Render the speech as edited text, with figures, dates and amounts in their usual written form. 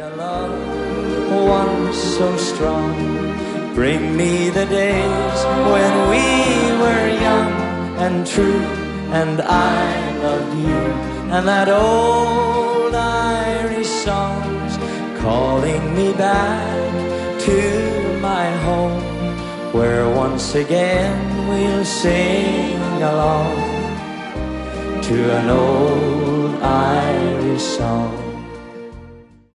a love once so strong. Bring me the days when we were young and true, and I loved you, and that old Irish song's calling me back to my home, where once again we'll sing along to an old Irish song.